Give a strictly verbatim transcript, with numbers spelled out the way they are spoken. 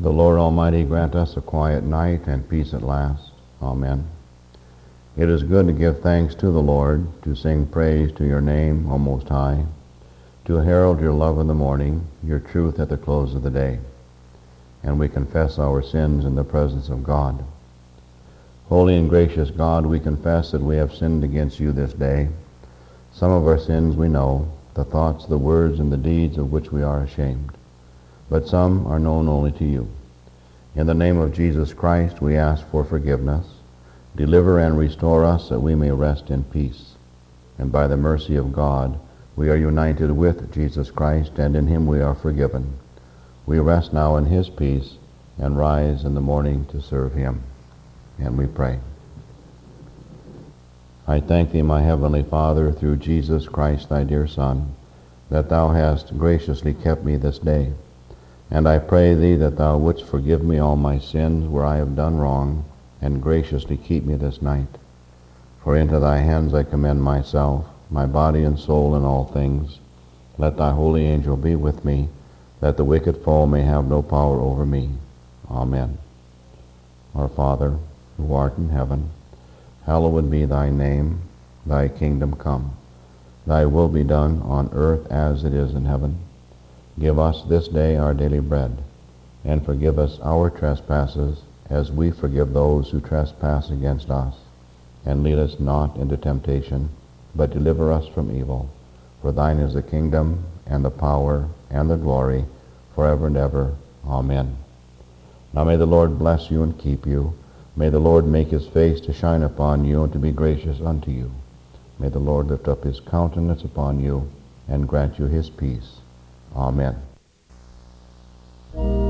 The Lord Almighty grant us a quiet night and peace at last. Amen. It is good to give thanks to the Lord, to sing praise to your name, O Most High, to herald your love in the morning, your truth at the close of the day. And we confess our sins in the presence of God. Holy and gracious God, we confess that we have sinned against you this day. Some of our sins we know, the thoughts, the words, and the deeds of which we are ashamed. But some are known only to you. In the name of Jesus Christ, we ask for forgiveness. Deliver and restore us that we may rest in peace. And by the mercy of God, we are united with Jesus Christ, and in him we are forgiven. We rest now in his peace and rise in the morning to serve him. And we pray. I thank thee, my heavenly Father, through Jesus Christ, thy dear Son, that thou hast graciously kept me this day. And I pray thee that thou wouldst forgive me all my sins where I have done wrong, and graciously keep me this night. For into thy hands I commend myself, my body and soul and all things. Let thy holy angel be with me, that the wicked foe may have no power over me. Amen. Our Father, who art in heaven, hallowed be thy name. Thy kingdom come. Thy will be done on earth as it is in heaven. Give us this day our daily bread, and forgive us our trespasses, as we forgive those who trespass against us. And lead us not into temptation, but deliver us from evil. For thine is the kingdom, and the power, and the glory, forever and ever. Amen. Now may the Lord bless you and keep you. May the Lord make his face to shine upon you and to be gracious unto you. May the Lord lift up his countenance upon you and grant you his peace. Amen.